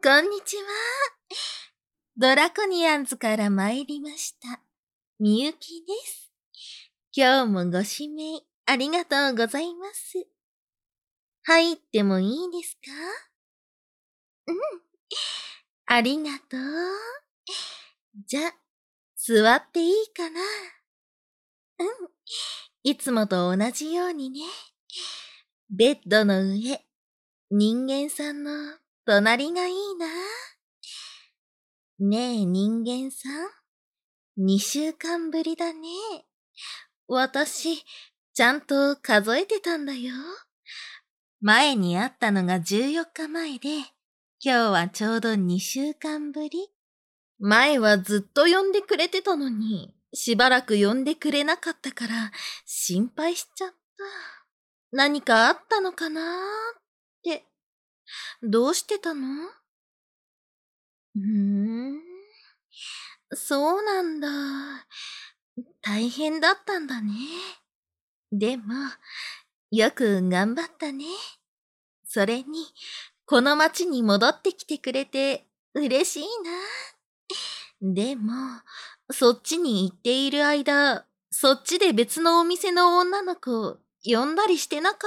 こんにちは。ドラコニアンズから参りました。みゆきです。今日もご指名ありがとうございます。入ってもいいですか？うん。ありがとう。じゃ、座っていいかな？うん。いつもと同じようにね。ベッドの上、人間さんの隣がいいな。ねえ人間さん、2週間ぶりだね。私、ちゃんと数えてたんだよ。前に会ったのが14日前で、今日はちょうど2週間ぶり。前はずっと呼んでくれてたのに、しばらく呼んでくれなかったから心配しちゃった。何かあったのかなーって。どうしてたの？そうなんだ。大変だったんだね。でも、よく頑張ったね。それに、この町に戻ってきてくれて嬉しいな。でも、そっちに行っている間、そっちで別のお店の女の子呼んだりしてなかった？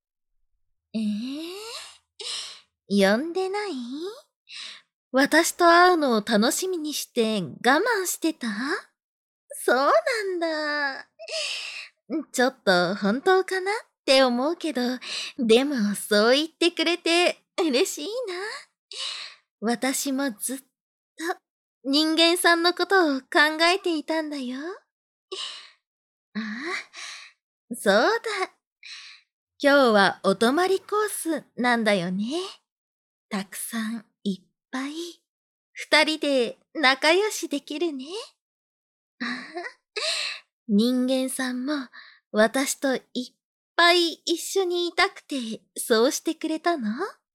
呼んでない？私と会うのを楽しみにして我慢してた？そうなんだ。ちょっと本当かなって思うけど、でもそう言ってくれて嬉しいな。私もずっと人間さんのことを考えていたんだよ。ああ、そうだ。今日はお泊まりコースなんだよね。たくさんいっぱい。二人で仲良しできるね。ああ、人間さんも私といっぱい一緒にいたくてそうしてくれたの？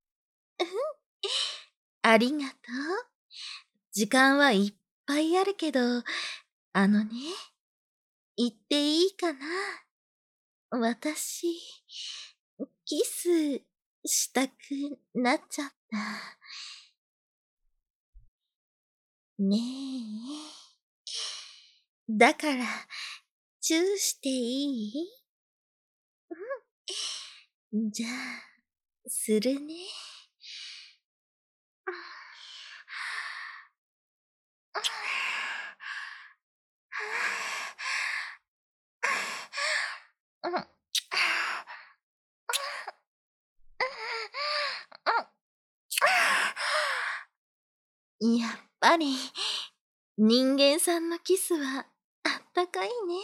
ありがとう。時間はいっぱいあるけど、あのね、言っていいかな？私、キスしたくなっちゃった。ねえ。だから、チューしていい？じゃあ、するね。やっぱり、人間さんのキスはあったかいね。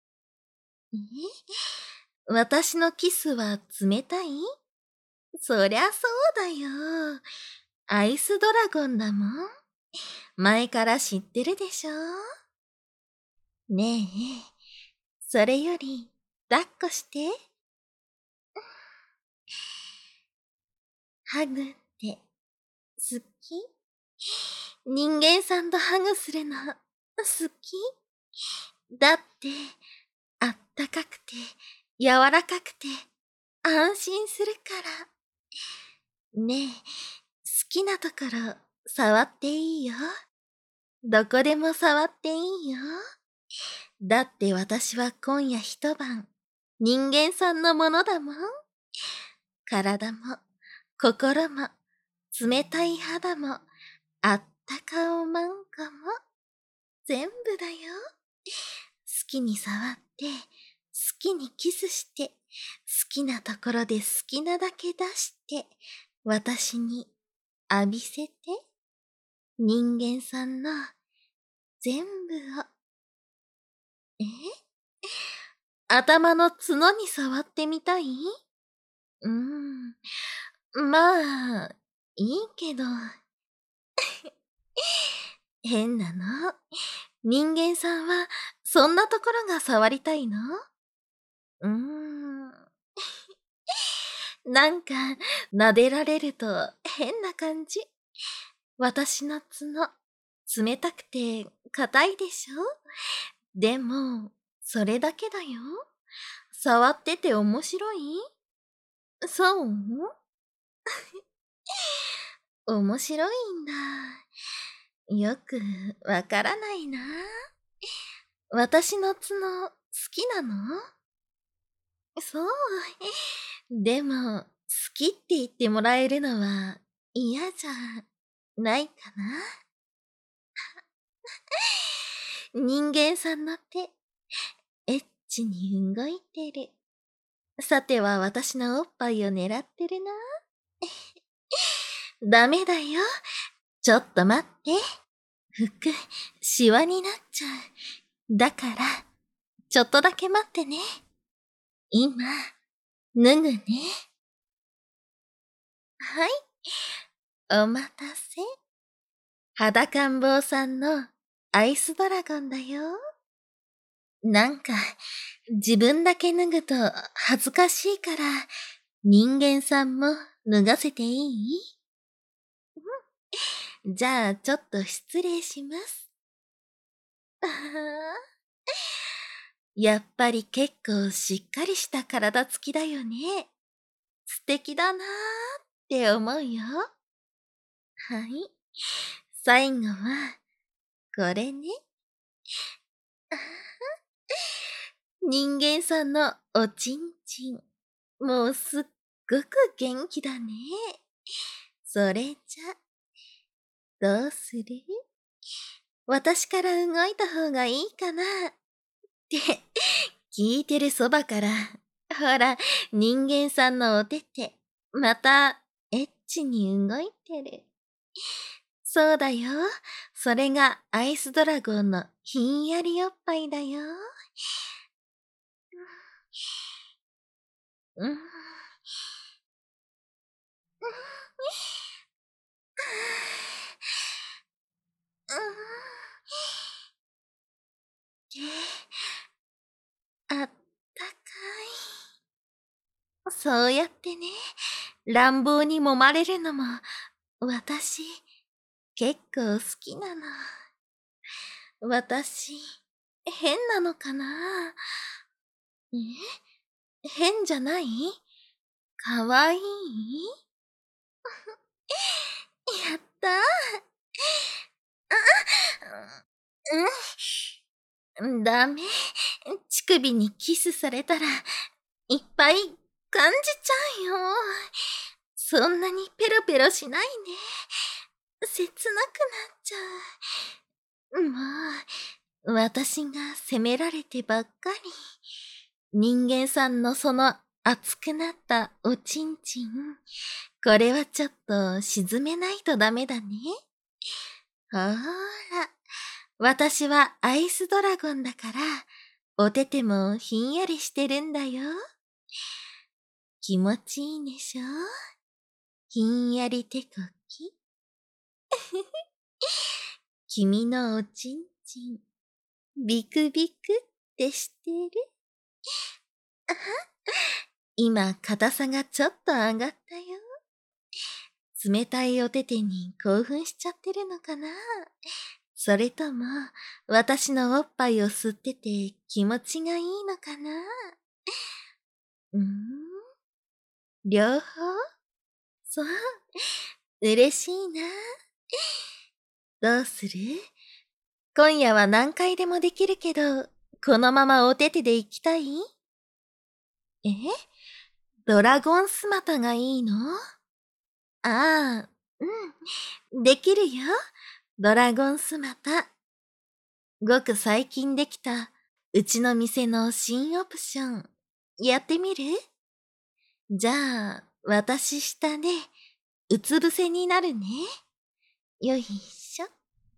私のキスは冷たい？そりゃそうだよ。アイスドラゴンだもん。前から知ってるでしょ？ねえ、それより、抱っこして。ハグって好き？人間さんとハグするの好き？だって、あったかくて、柔らかくて、安心するから。ねえ、好きなところ触っていいよ。どこでも触っていいよ。だって私は今夜一晩、人間さんのものだもん。体も、心も、冷たい肌も、あったかおまんこも、全部だよ。好きに触って、好きにキスして、好きなところで好きなだけ出して、私に浴びせて。人間さんの全部を。え？頭の角に触ってみたい？まあ、いいけど。変なの。人間さんは、そんなところが触りたいの？うーん。なんか、撫でられると変な感じ。私の角、冷たくて硬いでしょ？でも、それだけだよ。触ってて面白い？そう？ 面白いんだ。よくわからないな。私の角、好きなの？そう。でも、好きって言ってもらえるのは嫌じゃないかな。人間さんの手、エッチに動いてる。さては私のおっぱいを狙ってるな。ダメだよ。ちょっと待って。服、シワになっちゃう。だから、ちょっとだけ待ってね。今、脱ぐね。はい。お待たせ。裸ん坊さんのアイスドラゴンだよ。なんか、自分だけ脱ぐと恥ずかしいから、人間さんも脱がせていい？じゃあ、ちょっと失礼します。あはやっぱり結構しっかりした体つきだよね。素敵だなーって思うよ。はい。最後は、これね。人間さんのおちんちん。もうすっごく元気だね。それじゃ、どうする？私から動いた方がいいかなって聞いてるそばから、ほら、人間さんのお手手、また、エッチに動いてる。そうだよ。それがアイスドラゴンのひんやりおっぱいだよ。うん。あったかい。そうやってね、乱暴に揉まれるのも、私、結構好きなの。私、変なのかな？変じゃない？かわいい？やったー。ダメ。乳首にキスされたら、いっぱい感じちゃうよ。そんなにペロペロしないで。切なくなっちゃう。もう、私が責められてばっかり。人間さんのその熱くなったおちんちん。これはちょっと沈めないとダメだね。ほーら、私はアイスドラゴンだから、お手手もひんやりしてるんだよ。気持ちいいでしょ？ひんやり手こき。君のおちんちん、ビクビクってしてる？今、硬さがちょっと上がったよ。冷たいお手手に興奮しちゃってるのかな？それとも、私のおっぱいを吸ってて気持ちがいいのかな？両方？そう。嬉しいな。どうする？今夜は何回でもできるけど、このままお手手で行きたい？え？ドラゴンスマタがいいの？ああ、できるよ。ドラゴンスマタ。ごく最近できた、うちの店の新オプション。やってみる？じゃあ、私下で、うつ伏せになるね。よいしょ。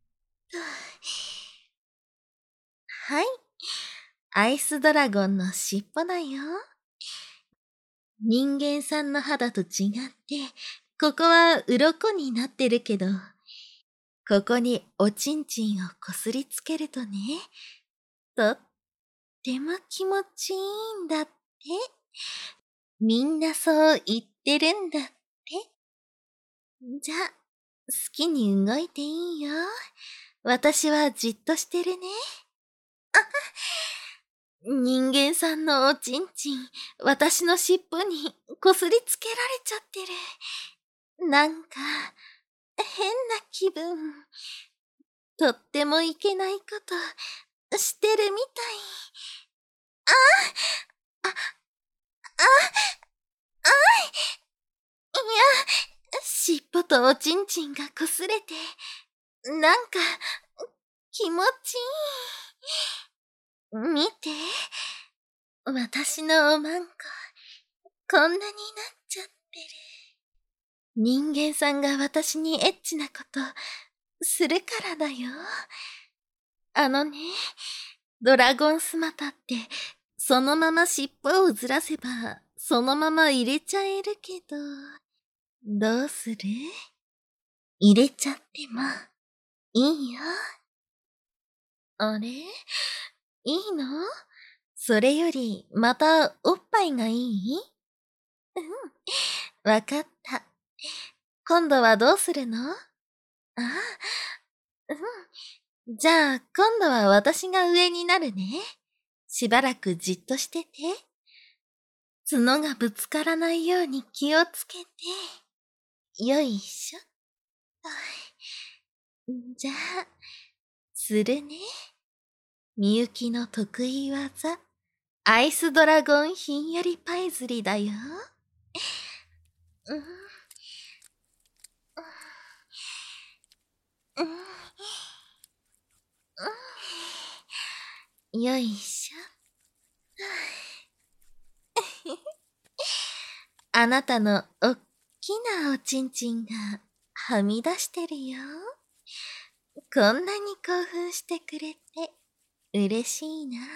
はい。アイスドラゴンの尻尾だよ。人間さんの肌と違って、ここは鱗になってるけど、ここにおちんちんをこすりつけるとね、とっても気持ちいいんだって。みんなそう言ってるんだって。じゃあ、好きに動いていいよ。私はじっとしてるね。人間さんのおちんちん、私の尻尾にこすりつけられちゃってる。なんか、 気分。とってもいけないことしてるみたい。あ、いや、尻尾とおちんちんが擦れて、なんか、気持ちいい。見て、私のおまんこ、こんなになっちゃってる。人間さんが私にエッチなことするからだよ。あのね、ドラゴンスマタって、そのまま尻尾をずらせば、そのまま入れちゃえるけど、どうする？入れちゃっても、いいよ。あれ？いいの？それより、またおっぱいがいい？うん、わかった。今度はどうするの？ああ、うん。じゃあ、今度は私が上になるね。しばらくじっとしてて。角がぶつからないように気をつけて。よいしょ。じゃあ、するね。みゆきの得意技、アイスドラゴンひんやりパイズリだよ。よいしょ。あなたのおっきなおちんちんがはみ出してるよ。こんなに興奮してくれて嬉しいな。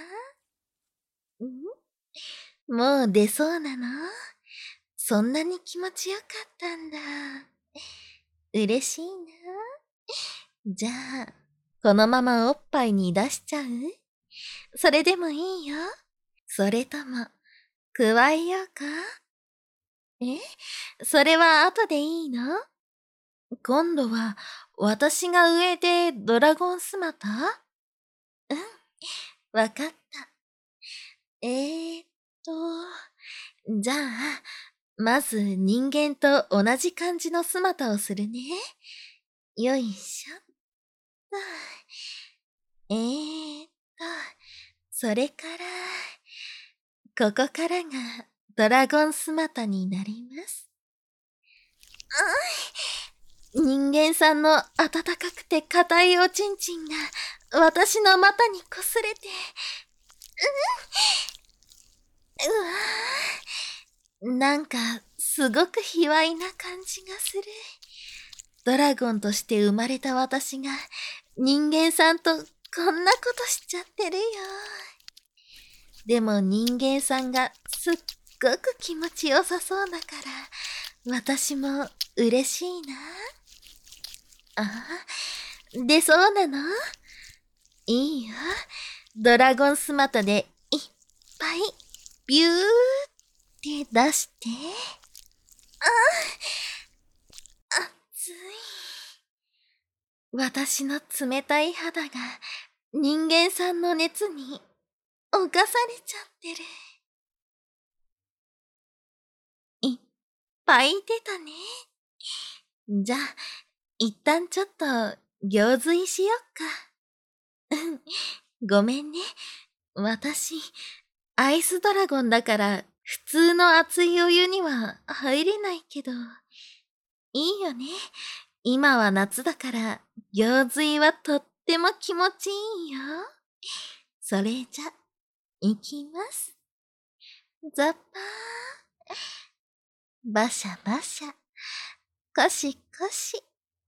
もう出そうなの？そんなに気持ちよかったんだ。嬉しいな。じゃあ、このままおっぱいに出しちゃう？それでもいいよ。それとも、加えようか？それは後でいいの？今度は、私が上でドラゴンスマタ？うん、わかった。ーっと、じゃあ、まず人間と同じ感じのスマタをするね。よいしょっと。ーっと、それから、ここからがドラゴンスマタになります。人間さんの温かくて硬いおちんちんが私の股に擦れて、なんかすごく卑猥な感じがする。ドラゴンとして生まれた私が人間さんとこんなことしちゃってるよ。でも人間さんがすっごく気持ちよさそうだから私も嬉しいな。あ、出そうなの？いいよ。ドラゴンスマタでいっぱいビューって出して。熱い。私の冷たい肌が人間さんの熱に侵されちゃってる。いっぱい出たね。じゃあ、一旦ちょっと行水しよっか。ごめんね。私、アイスドラゴンだから普通の熱いお湯には入れないけど。いいよね。今は夏だから行水はとっても気持ちいいよ。それじゃ、いきます。ザッパー。バシャバシャ。コシコシ。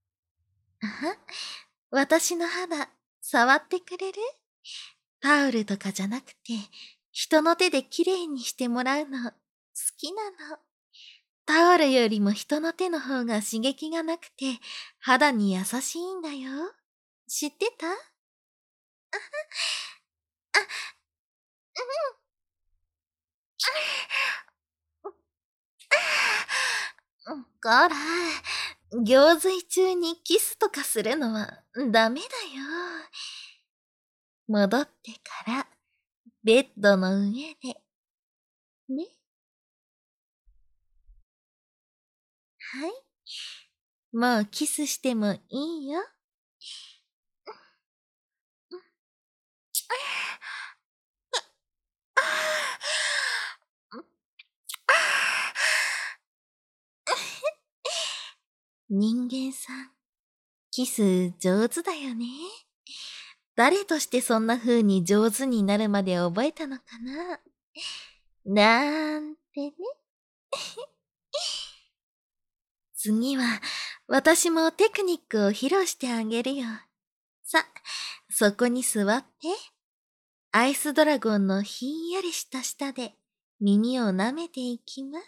私の肌、触ってくれる？タオルとかじゃなくて、人の手できれいにしてもらうの、好きなの。タオルよりも人の手の方が刺激がなくて、肌に優しいんだよ。知ってた？こら、行水中にキスとかするのはダメだよ。戻ってから、ベッドの上で。ね。はい。 もうキスしてもいいよ。人間さん、キス上手だよね。誰としてそんな風に上手になるまで覚えたのかななんてね。次は、私もテクニックを披露してあげるよ。さ、そこに座って。アイスドラゴンのひんやりした舌で耳を舐めていきます。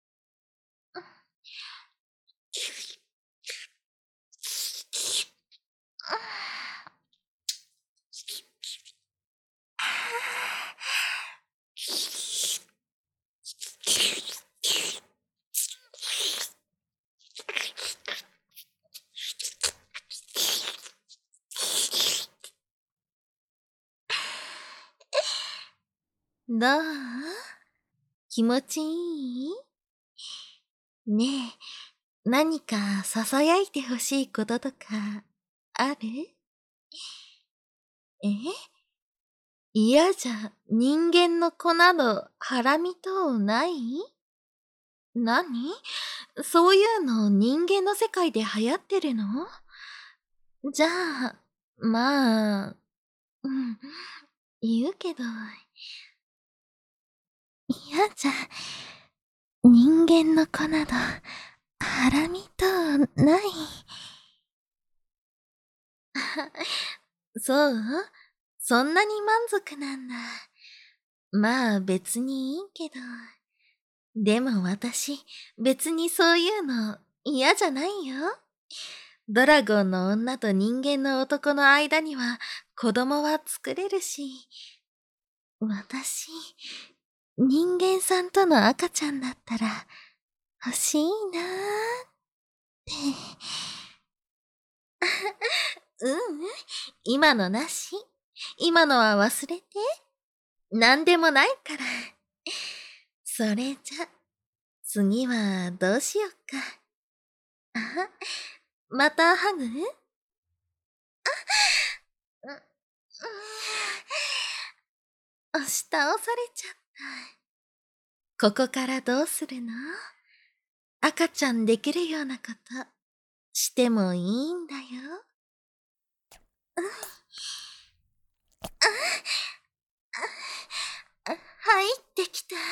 どう？気持ちいい？ねえ、何か囁いてほしいこととかある？え？嫌じゃ人間の子などハラミ等ない？何？そういうの人間の世界で流行ってるの？じゃあ、まあ、うん、言うけど、嫌じゃ人間の子などハラミ等ない。そう？そんなに満足なんだ。まあ別にいいけど。でも私、別にそういうの嫌じゃないよ。ドラゴンの女と人間の男の間には子供は作れるし、私、人間さんとの赤ちゃんだったら欲しいなーって。うん、今のなし。今のは忘れて。なんでもないから。それじゃ、次はどうしよっか。あは、またハグ？押し倒されちゃった。ここからどうするの？赤ちゃんできるようなことしてもいいんだよ。入ってきた。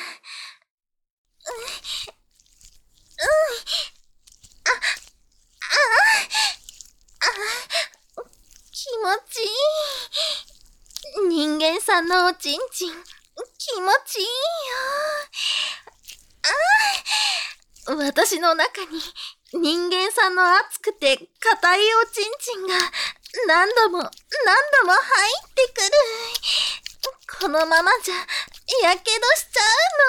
気持ちいい。人間さんのおちんちん、気持ちいいよ。私の中に人間さんの熱くて硬いおちんちんが何度も何度も入ってくる。このままじゃやけどしちゃ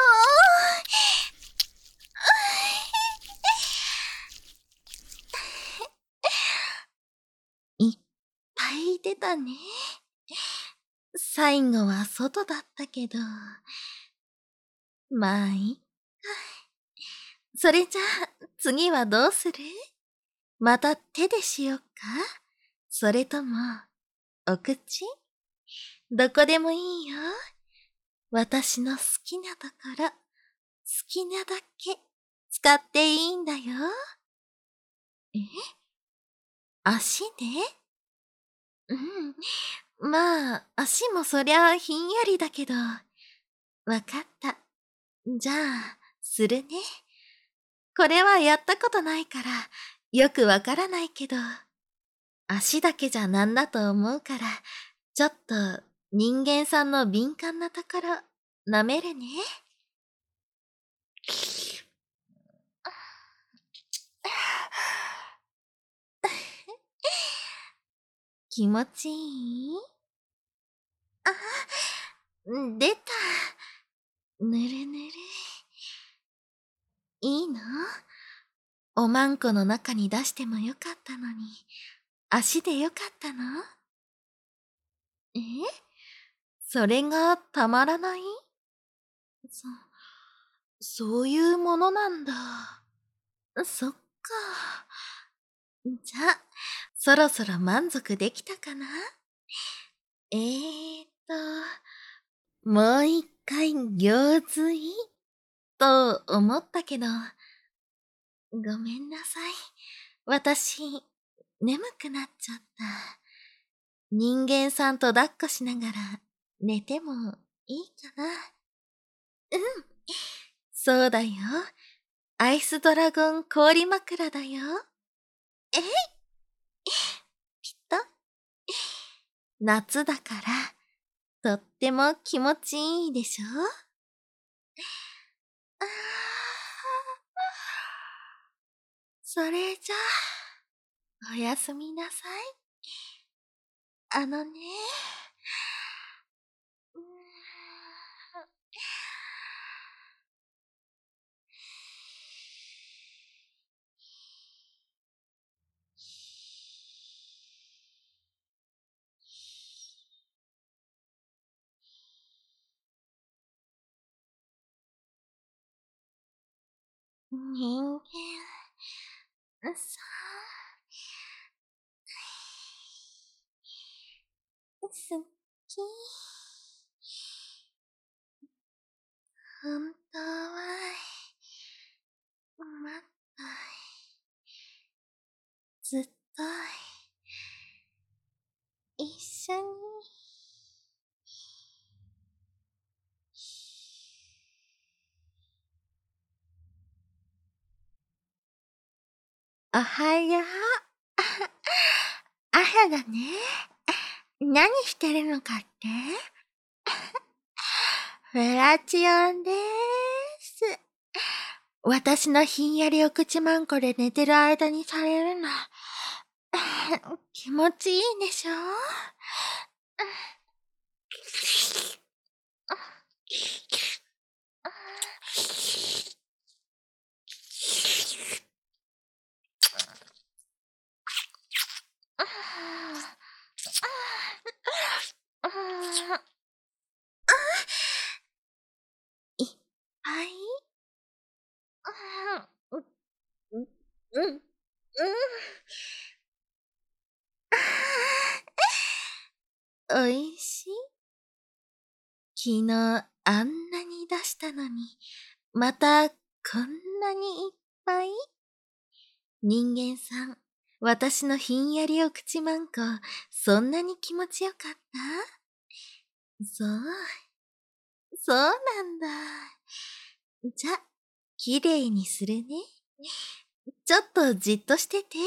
うの。いっぱい出たね。最後は外だったけど。まあいいか。それじゃあ次はどうする？また手でしよっか？それともお口？どこでもいいよ。私の好きなところ、好きなだけ使っていいんだよ。え？足で？うん。まあ、足もそりゃひんやりだけど。わかった。じゃあ、するね。これはやったことないから、よくわからないけど、足だけじゃなんだと思うから、ちょっと人間さんの敏感なところ、舐めるね。気持ちいい？あ、出た。ぬるぬる。いいの？おまんこの中に出してもよかったのに、足でよかったの？え？それがたまらない？そ、そういうものなんだ。そっか。 じゃあ、そろそろ満足できたかな？もう一回行水と思ったけど、ごめんなさい。私、眠くなっちゃった。人間さんと抱っこしながら寝てもいいかな？うん、そうだよ。アイスドラゴン氷枕だよ。えい、きっと。夏だから、とっても気持ちいいでしょ？あー、それじゃあ、おやすみなさい。あのね、うーん人間さん、好き。本当は、もっと、ずっと、一緒に。おはよう。朝だね。何してるのかって？フラチオンでーす。私のひんやりお口まんこで寝てる間にされるの。気持ちいいでしょ？いっぱい？うん、うん、うん。おいしい？昨日あんなに出したのに、またこんなにいっぱい？人間さん、私のひんやりお口まんこ、そんなに気持ちよかった？そう、そうなんだ。じゃ、きれいにするね。ちょっとじっとしてて。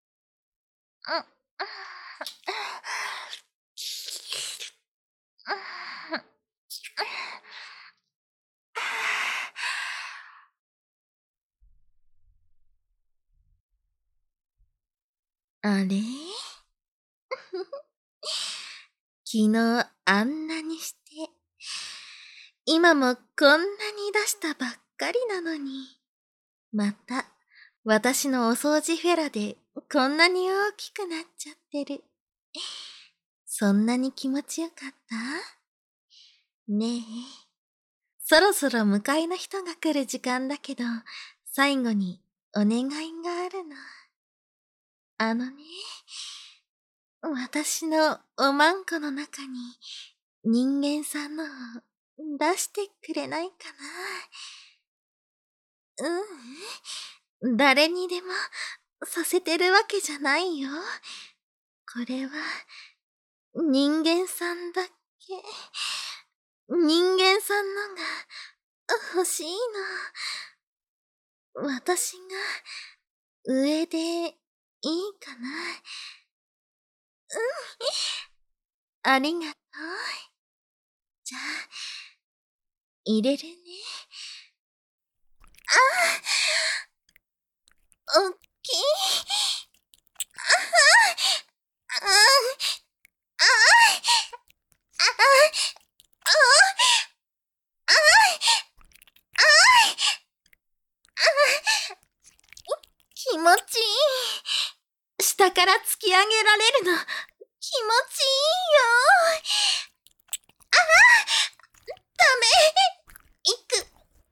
あれ昨日あんなにして、今もこんなに出したばっかりなのに、また私のお掃除フェラでこんなに大きくなっちゃってる。そんなに気持ちよかった？ねえ、そろそろ迎えの人が来る時間だけど、最後にお願いがあるの。あのね、私のおまんこの中に人間さんのを出してくれないかな？うん、誰にでもさせてるわけじゃないよ。これは人間さんだけ。人間さんのが欲しいの。私が上でいいかな？ありがとう。じゃあ、入れるね。おっきい。ああ、ああ、ああ、気持ちいい。下から突き上げられるの、気持ちいいよ。ダメ。行っ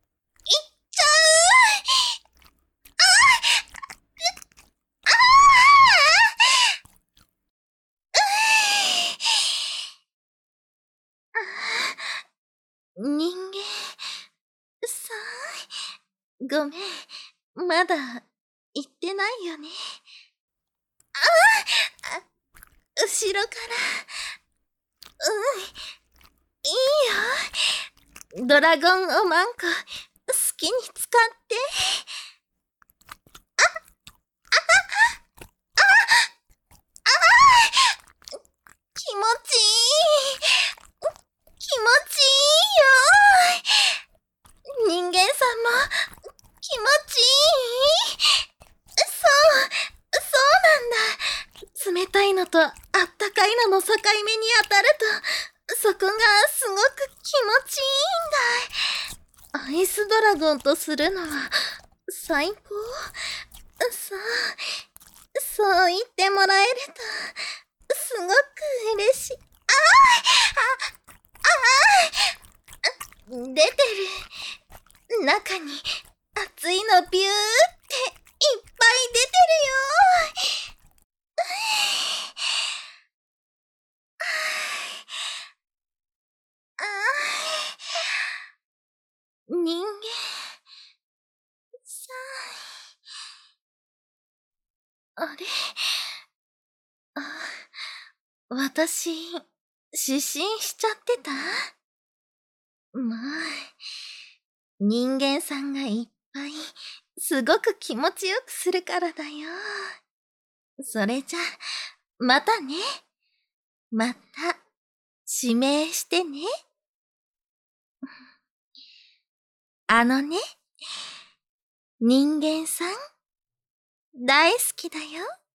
ちゃう。 ごめん、まだ言ってないよね。あ、後ろから。いいよ。ドラゴンおまんこ、好きに使って。気持ちいい。気持ちいいよ。人間さんも気持ちいい。そうなんだ。冷たいのとあったかいのの境目に当たると、そこがすごく気持ちいいんだ。アイスドラゴンとするのは最高。そう言ってもらえると、すごく嬉しい。出てる。中に熱いのビューっていっぱい出てるよ。人間さん。あれ、私、失神しちゃってた？まあ、人間さんがいっぱい、すごく気持ちよくするからだよ。それじゃ、またね。また、指名してね。あのね、人間さん、大好きだよ。